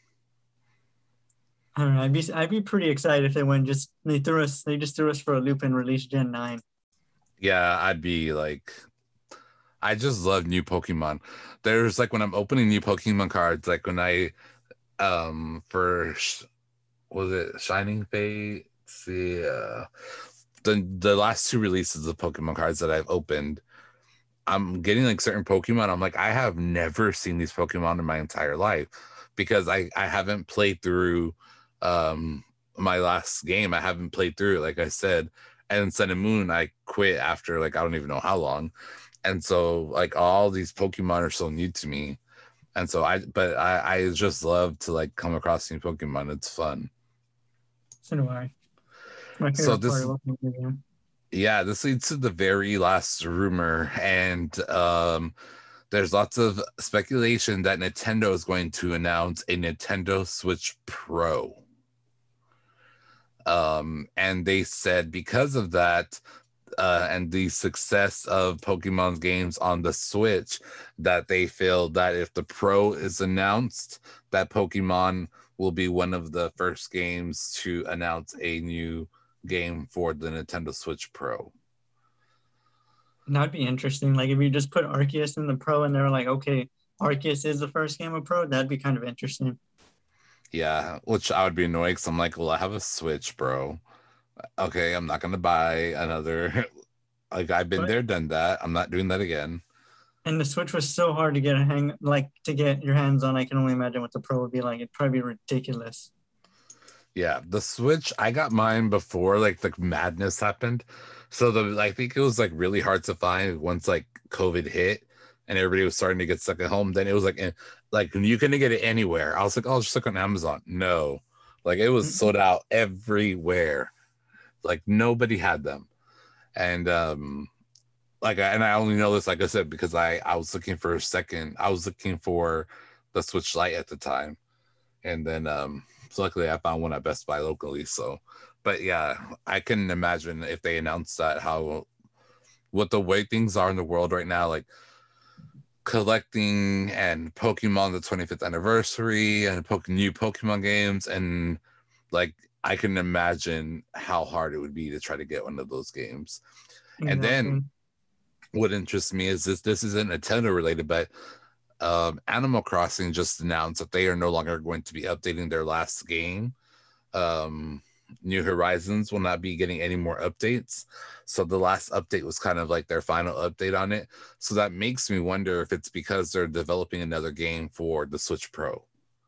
I don't know. I'd be I'd be pretty excited if they went just they threw us they just threw us for a loop and released Gen nine. Yeah, I'd be like, I just love new Pokemon. There's like when I'm opening new Pokemon cards, like when I um for was it Shining Fate? Let's see, uh, the the last two releases of Pokemon cards that I've opened, I'm getting like certain Pokemon. I'm like, I have never seen these Pokemon in my entire life because I I haven't played through um my last game. I haven't played through it, like I said. And Sun and Moon, I quit after like I don't even know how long. And so like all these Pokemon are so new to me. And so I but I, I just love to like come across new Pokemon. It's fun. So do I. My So favorite this part of opening the game. Yeah, this leads to the very last rumor, and um there's lots of speculation that Nintendo is going to announce a Nintendo Switch Pro. Um, and they said because of that, uh, and the success of Pokemon's games on the Switch, that they feel that if the Pro is announced, that Pokemon will be one of the first games to announce a new game for the Nintendo Switch Pro. That'd be interesting. Like if you just put Arceus in the Pro and they're like, okay, Arceus is the first game of Pro, that'd be kind of interesting. Yeah, which I would be annoyed because I'm like, well, I have a Switch, bro. Okay, I'm not gonna buy another. Like I've been But, there, done that. I'm not doing that again. and the Switch was so hard to get a hang like to get your hands on. I can only imagine what the Pro would be like. It'd probably be ridiculous. Yeah, the Switch, I got mine before like the madness happened. So the I think it was like really hard to find once like COVID hit and everybody was starting to get stuck at home. Then it was like eh, like you couldn't get it anywhere. I was like, oh, I'll just look on Amazon. No, like it was sold out everywhere. Like nobody had them. And um like and I only know this, like I said, because I I was looking for a second. I was looking for the Switch Lite at the time. And then um so luckily I found one at Best Buy locally. So but yeah, I can imagine if they announced that, how what the way things are in the world right now, like collecting and Pokemon the twenty-fifth anniversary and po- new Pokemon games, and like I can imagine how hard it would be to try to get one of those games. Exactly. And then what interests me is this this isn't Nintendo related, but um, Animal Crossing just announced that they are no longer going to be updating their last game. Um, New Horizons will not be getting any more updates. So the last update was kind of like their final update on it. So that makes me wonder if it's because they're developing another game for the Switch Pro.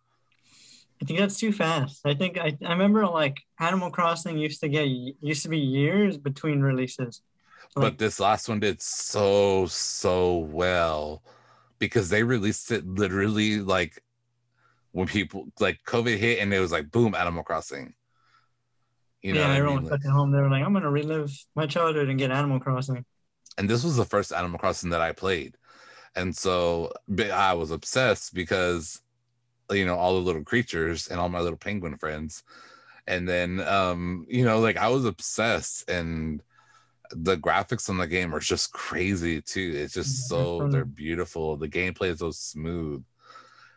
I think that's too fast. I think I, I remember like Animal Crossing used to get used to be years between releases. Like, but this last one did so so well because they released it literally like when people like COVID hit and it was like boom, Animal Crossing. You know, yeah, everyone I mean? was stuck at home. They were like, I'm gonna relive my childhood and get Animal Crossing. And this was the first Animal Crossing that I played. And so I was obsessed because, you know, all the little creatures and all my little penguin friends. And then, um, you know, like I was obsessed, and the graphics on the game are just crazy too. It's just so, they're beautiful. The gameplay is so smooth.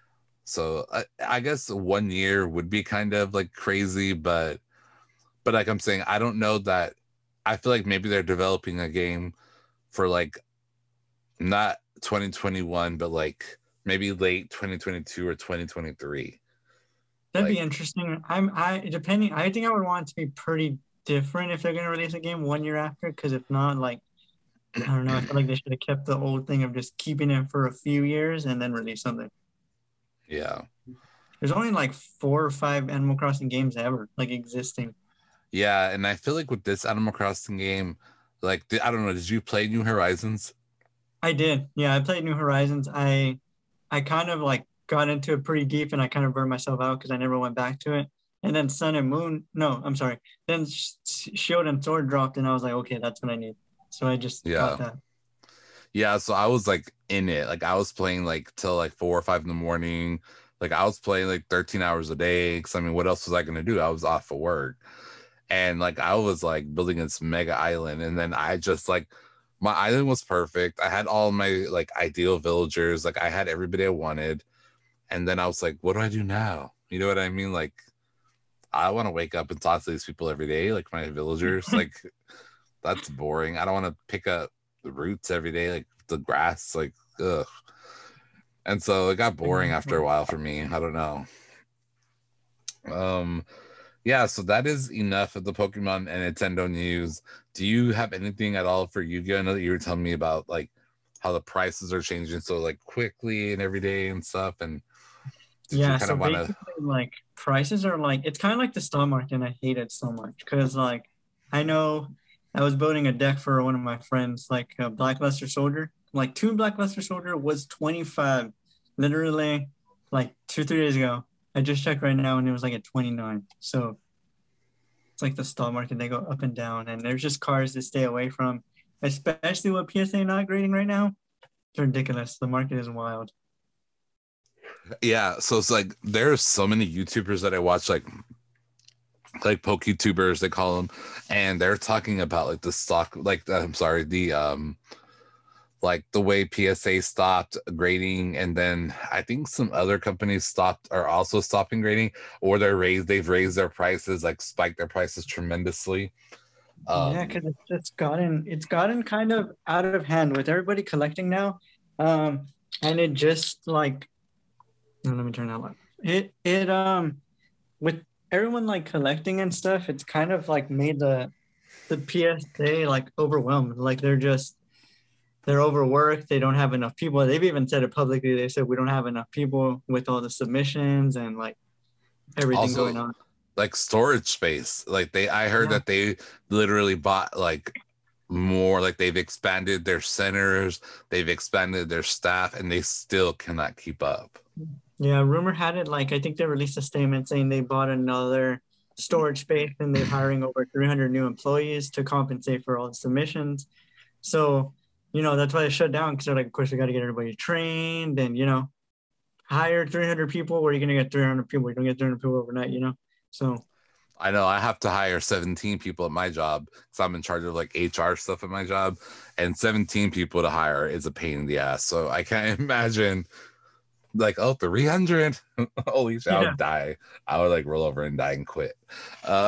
So I, I guess one year would be kind of like crazy, but but like I'm saying, I don't know that. I feel like maybe they're developing a game for like not twenty twenty-one, but like maybe late twenty twenty-two or twenty twenty-three. That'd be Like, interesting. I'm I depending. I think I would want it to be pretty different if they're gonna release a game one year after. Because if not, like I don't know. I feel like they should have kept the old thing of just keeping it for a few years and then release something. yeah. There's only like four or five Animal Crossing games ever like existing. Yeah, and I feel like with this Animal Crossing game, like I don't know, did you play New Horizons? I did. Yeah, I played New Horizons. I I kind of like got into it pretty deep and I kind of burned myself out because I never went back to it. And then Sun and Moon, no, I'm sorry. Then Shield and Sword dropped and I was like, okay, that's what I need. So I just Yeah. got that. Yeah, so I was like in it. Like I was playing like till like four or five in the morning. Like I was playing like thirteen hours a day. Cause I mean, what else was I gonna do? I was off for work. And like I was like building this mega island. And then I just like my island was perfect. I had all my like ideal villagers, like I had everybody I wanted. And then I was like, what do I do now? You know what I mean? Like I want to wake up and talk to these people every day, like my villagers. Like that's boring. I don't want to pick up the roots every day, like the grass, like ugh. And so it got boring after a while for me. I don't know. Um, yeah. So that is enough of the Pokemon and Nintendo news. Do you have anything at all for Yu-Gi-Oh? I know that you were telling me about like how the prices are changing so like quickly and every day and stuff. And did you Yeah, kind so of want to? basically like prices are like it's kind of like the stock market and I hate it so much because like I know I was building a deck for one of my friends, like a Black Luster Soldier. Like two Black Luster Soldier was twenty-five, literally like two, three days ago. I just checked right now and it was like at twenty-nine. So it's like the stock market, they go up and down, and there's just cards to stay away from, especially with P S A not grading right now. It's ridiculous. The market is wild. Yeah, so it's like there's so many YouTubers that I watch, like like PokeTubers they call them, and they're talking about like the stock, like I'm sorry, the um like the way P S A stopped grading, and then I think some other companies stopped are also stopping grading, or they're raised they've raised their prices, like spiked their prices tremendously. Yeah, Um because it's just gotten it's gotten kind of out of hand with everybody collecting now. Um, and it just like no, let me turn that on. It it um with everyone like collecting and stuff, it's kind of like made the the P S A like overwhelmed. Like they're just they're overworked. They don't have enough people. They've even said it publicly. They said we don't have enough people with all the submissions and like everything going also on. like storage space. Like they I heard Yeah. that they literally bought like more, like they've expanded their centers, they've expanded their staff, and they still cannot keep up. Yeah, rumor had it like I think they released a statement saying they bought another storage space and they're hiring over three hundred new employees to compensate for all the submissions. So, you know, that's why they shut down because they're like, of course, we got to get everybody trained and, you know, hire three hundred people. Where are you going to get three hundred people? You don't get three hundred people overnight, you know? So, I know I have to hire seventeen people at my job because I'm in charge of like H R stuff at my job, and seventeen people to hire is a pain in the ass. So I can't imagine like, oh, three hundred. Holy shit, I yeah. would die. I would like roll over and die and quit. Uh,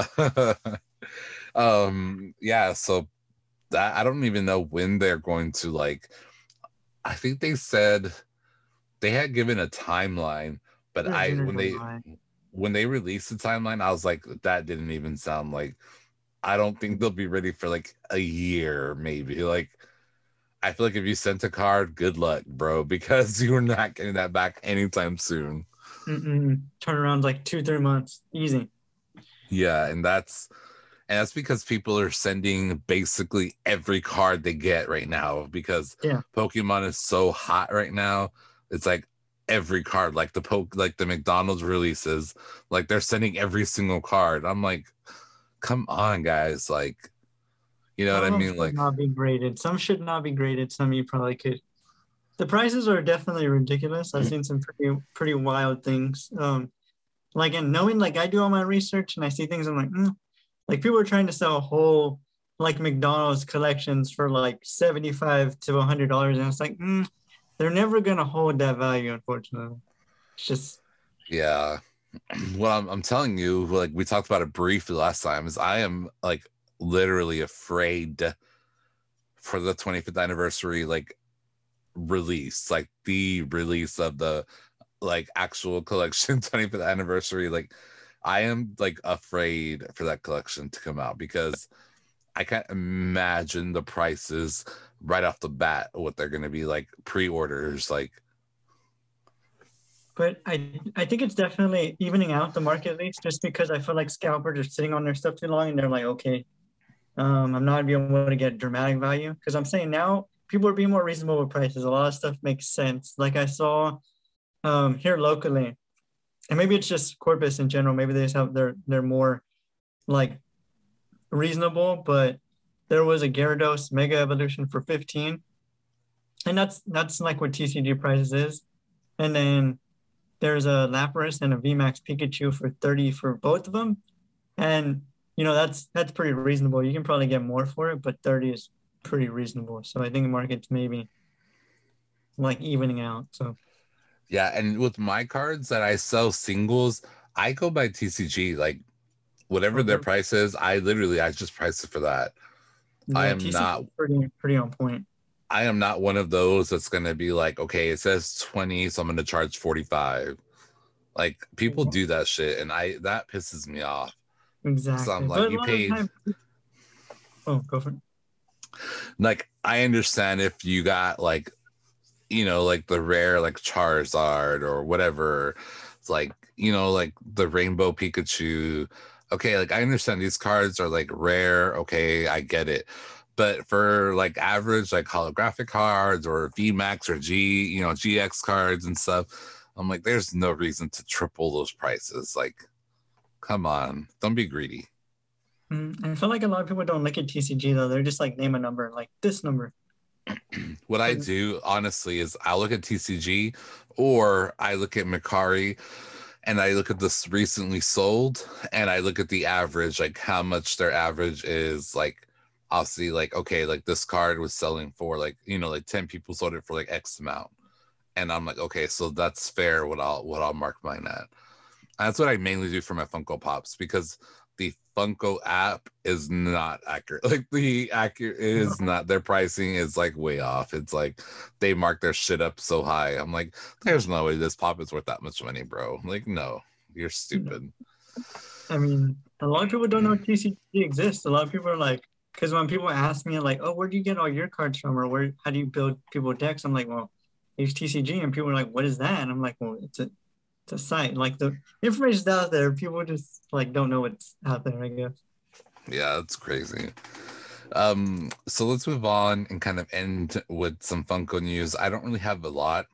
um, yeah, so that I don't even know when they're going to like, I think they said they had given a timeline, but There's I June or when they July. when they released the timeline, I was like, that didn't even sound like, I don't think they'll be ready for like a year, maybe. Like, I feel like if you sent a card, good luck, bro, because you're not getting that back anytime soon. Mm-mm. Turnaround's like two, three months. Easy. Yeah, and that's and that's because people are sending basically every card they get right now because Yeah. Pokemon is so hot right now. It's like every card, like the poke, like the McDonald's releases, like they're sending every single card. I'm like, come on, guys, like, you know what I Some of them mean? should Like, not be graded. Some should not be graded. Some you probably could. The prices are definitely ridiculous. I've seen some pretty pretty wild things. Um, like and knowing like I do all my research and I see things, I'm like, mm. Like people are trying to sell whole like McDonald's collections for like seventy-five to a hundred dollars, and it's like, mm, they're never gonna hold that value, unfortunately. It's just Yeah. Well, I'm, I'm telling you, like we talked about it briefly last time, is I am like literally afraid for the twenty-fifth anniversary like release, like the release of the like actual collection twenty-fifth anniversary. Like I am like afraid for that collection to come out because I can't imagine the prices right off the bat, what they're going to be like pre-orders. Like, But I I think it's definitely evening out the market at least, just because I feel like scalpers are sitting on their stuff too long and they're like, okay, um, I'm not being able to get dramatic value. Because I'm saying now people are being more reasonable with prices. A lot of stuff makes sense. Like I saw um, here locally, and maybe it's just Corpus in general. Maybe they just have they're they're more like reasonable. But there was a Gyarados Mega Evolution for fifteen, and that's that's like what T C G prices is. And then there's a Lapras and a V MAX Pikachu for thirty for both of them. And you know, that's that's pretty reasonable. You can probably get more for it, but thirty is pretty reasonable. So I think the market's maybe like evening out. So yeah, and with my cards that I sell singles, I go by T C G. Like whatever their okay. price is, I literally I just price it for that. I Yeah, am T C G not is pretty pretty on point. I am not one of those that's gonna be like, okay, it says twenty, so I'm gonna charge forty-five. Like people do that shit, and I that pisses me off. So I'm Exactly. like, But a you lot of paid. times, oh, go for it. Like I understand if you got like, you know, like the rare like Charizard or whatever. It's like, you know, like the Rainbow Pikachu. Okay, like I understand these cards are like rare. Okay, I get it. But for like average like holographic cards or V MAX or G, you know, G X cards and stuff, I'm like, there's no reason to triple those prices. Like, come on, don't be greedy. Mm, I feel like a lot of people don't look at T C G though. They're just like name a number, like this number. What I do honestly is I look at T C G or I look at Mercari and I look at this recently sold and I look at the average, like how much their average is. Like I'll see like, okay, like this card was selling for like, you know, like ten people sold it for like X amount. And I'm like, okay, so that's fair what I'll what I'll mark mine at. That's what I mainly do for my Funko Pops because the Funko app is not accurate. Like the accurate is not, their pricing is like way off. It's like they mark their shit up so high. I'm like, there's no way this pop is worth that much money, bro. I'm like, no, you're stupid. I mean, a lot of people don't know T C G exists. A lot of people are like, because when people ask me like, oh, where do you get all your cards from, or where how do you build people decks? I'm like, well, use T C G, and people are like, what is that? And I'm like, well, it's a it's a site. Like the information's out there. People just like don't know what's out there, I guess. Yeah, it's crazy. Um, so let's move on and kind of end with some Funko news. I don't really have a lot.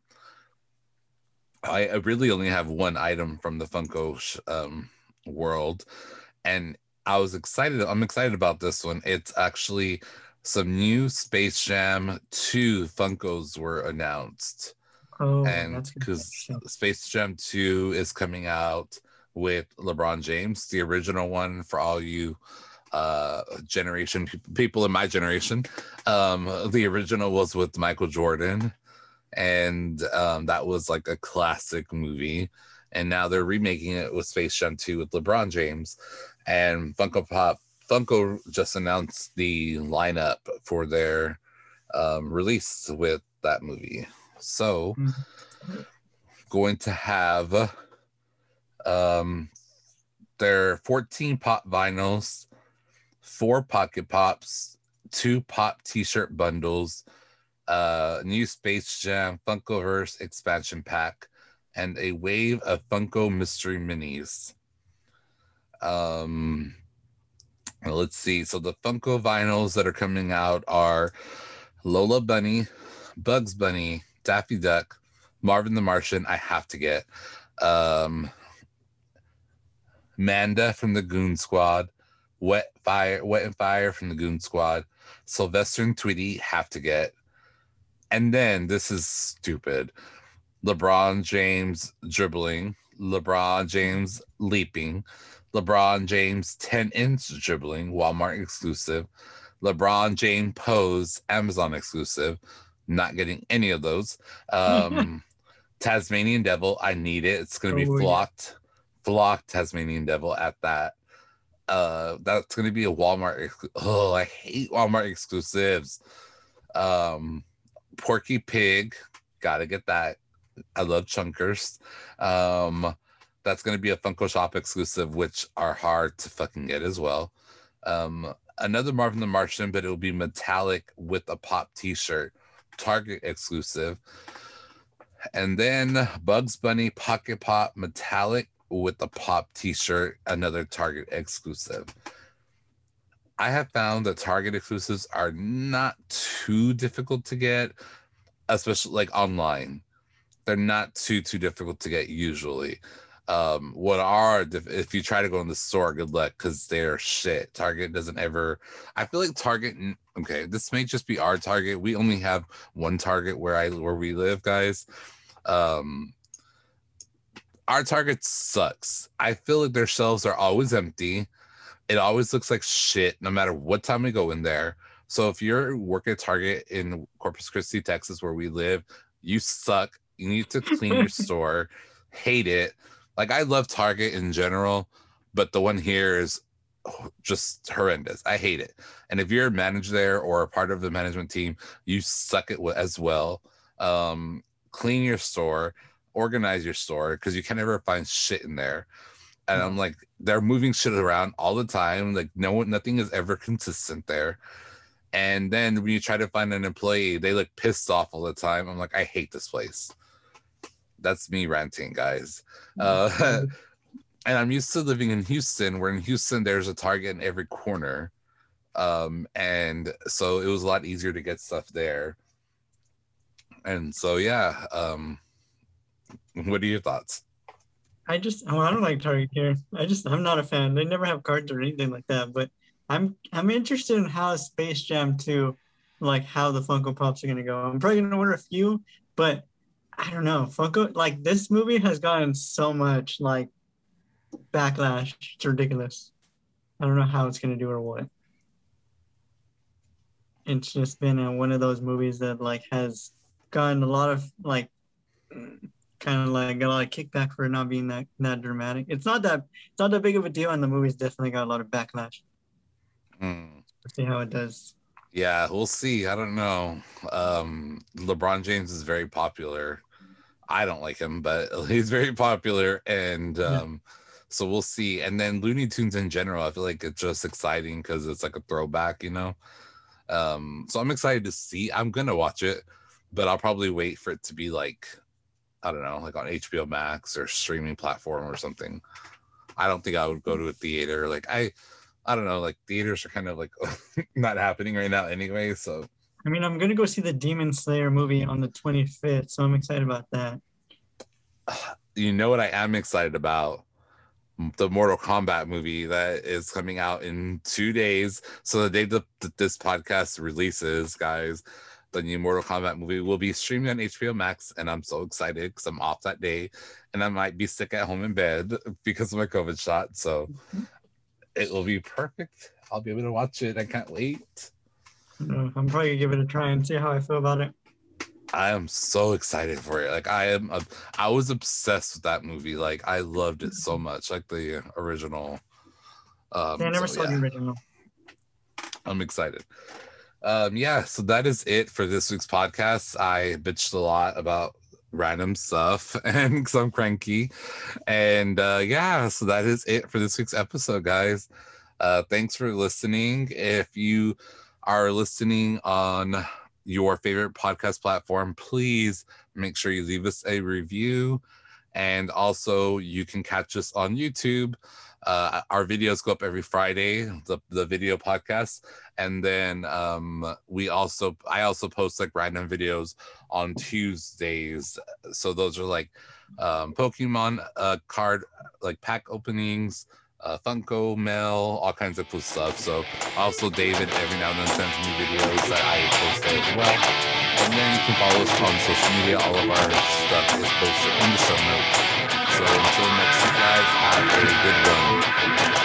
I, I really only have one item from the Funko sh- um, world, and I was excited. I'm excited about this one. It's actually some new Space Jam two Funkos were announced. Oh, And that's because interesting. Space Jam two is coming out with LeBron James, the original one for all you uh generation people in my generation. Um the original was with Michael Jordan, and um that was like a classic movie, and now they're remaking it with Space Jam two with LeBron James. And Funko Pop Funko just announced the lineup for their um release with that movie. So Mm-hmm. going to have um their fourteen pop vinyls, four pocket pops, two pop t-shirt bundles, uh new Space Jam Funkoverse expansion pack, and a wave of Funko mystery minis. Um let's see. So the Funko vinyls that are coming out are Lola Bunny, Bugs Bunny, Daffy Duck, Marvin the Martian, I have to get. Um Manda from the Goon Squad, Wet Fire, Wet and Fire from the Goon Squad, Sylvester and Tweety have to get. And then this is stupid. LeBron James dribbling, LeBron James leaping, LeBron James ten inch dribbling, Walmart exclusive, LeBron James pose, Amazon exclusive. Not getting any of those. Um, Tasmanian Devil, I need it. It's gonna be Oh, yeah. flocked, flocked Tasmanian Devil at that. Uh, that's gonna be a Walmart. Ex- oh, I hate Walmart exclusives. Um, Porky Pig, gotta get that. I love Chunkers. Um, that's gonna be a Funko Shop exclusive, which are hard to fucking get as well. Um, another Marvin the Martian, but it'll be metallic with a pop T-shirt, Target exclusive. And then Bugs Bunny Pocket Pop metallic with a pop T-shirt, another Target exclusive. I have found that Target exclusives are not too difficult to get, especially like online. They're not too too difficult to get usually. Um, what are if you try to go in the store, good luck, because they're shit. Target doesn't ever. I feel like Target. Okay, this may just be our Target. We only have one Target where I where we live, guys. Um, our Target sucks. I feel like their shelves are always empty. It always looks like shit, no matter what time we go in there. So if you're working at Target in Corpus Christi, Texas, where we live, you suck. You need to clean your store. Hate it. Like, I love Target in general, but the one here is just horrendous. I hate it. And if you're a manager there or a part of the management team, you suck it as well. Um, clean your store, organize your store, because you can never find shit in there. And I'm like, they're moving shit around all the time. Like, no one, nothing is ever consistent there. And then when you try to find an employee, they look pissed off all the time. I'm like, I hate this place. That's me ranting, guys. Uh, and I'm used to living in Houston, where in Houston, there's a Target in every corner. Um, and so it was a lot easier to get stuff there. And so, yeah. Um, what are your thoughts? I just, oh, I don't like Target here. I just, I'm not a fan. They never have cards or anything like that. But I'm, I'm interested in how Space Jam two, like how the Funko Pops are gonna go. I'm probably gonna order a few, but I don't know. Funko, like this movie has gotten so much like backlash. It's ridiculous. I don't know how it's gonna do or what. It's just been uh, one of those movies that like has gotten a lot of like kind of like got a lot of kickback for it not being that that dramatic. It's not that it's not that big of a deal, and the movie's definitely got a lot of backlash. Mm. Let's see how it does. Yeah, we'll see. I don't know. Um, LeBron James is very popular. I don't like him, but he's very popular, and um, yeah. So we'll see. And then Looney Tunes in general, I feel like it's just exciting because it's like a throwback, you know. Um, so I'm excited to see. I'm gonna watch it, but I'll probably wait for it to be like, I don't know, like on H B O Max or streaming platform or something. I don't think I would go to a theater. Like I, I don't know, like theaters are kind of like not happening right now anyway. So I mean, I'm gonna go see the Demon Slayer movie on the twenty-fifth, so I'm excited about that. You know what I am excited about? The Mortal Kombat movie that is coming out in two days. So the day that this podcast releases, guys, the new Mortal Kombat movie will be streaming on H B O Max, and I'm so excited because I'm off that day, and I might be sick at home in bed because of my COVID shot. So it will be perfect. I'll be able to watch it. I can't wait. I'm probably gonna give it a try and see how I feel about it. I am so excited for it. Like I am, I was obsessed with that movie. Like I loved it so much, like the original. Um, yeah, I never so, saw yeah. the original. I'm excited. Um, yeah, so that is it for this week's podcast. I bitched a lot about random stuff and because I'm cranky. And uh, yeah, so that is it for this week's episode, guys. Uh, thanks for listening. If you are listening on your favorite podcast platform, please make sure you leave us a review. And also you can catch us on YouTube. Uh, our videos go up every Friday, the, the video podcast. And then um, we also, I also post like random videos on Tuesdays. So those are like um, Pokemon uh, card, like pack openings, uh, Funko mail, all kinds of cool stuff. So also David every now and then sends me videos that I post there as well. And then you can follow us on social media. All of our stuff is posted in the show notes. So until next week, guys, have a good one.